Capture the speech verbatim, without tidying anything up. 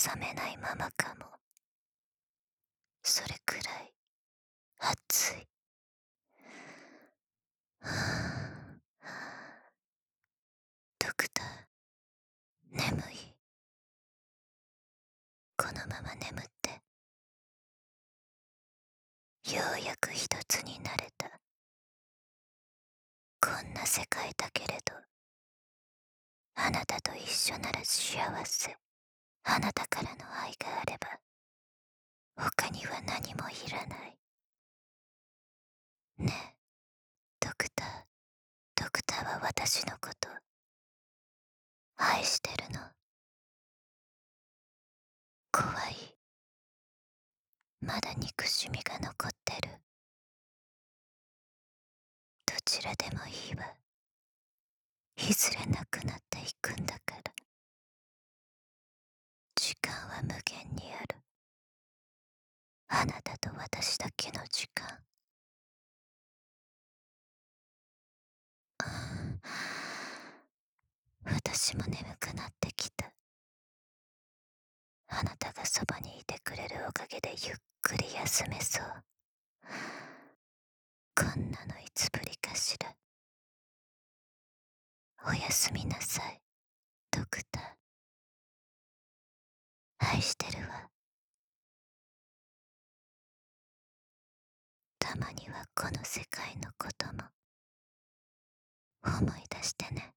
冷めないままかも。それくらい暑い。はぁドクター、眠い。このまま眠って。ようやく一つになれた。こんな世界だけれど、あなたと一緒なら幸せ。あなたからの愛があれば、他には何もいらない。ねえ、ドクター、ドクターは私のこと、愛してるの？怖い。まだ憎しみが残ってる。どちらでもいいわ。いずれなくなっていくんだから。時間は無限にある。あなたと私だけの時間。私も眠くなってきた。あなたがそばにいてくれるおかげでゆっくり休めそう。こんなのいつぶりかしら。おやすみなさい、ドクター。愛してるわ。たまにはこの世界のことも思い出してね。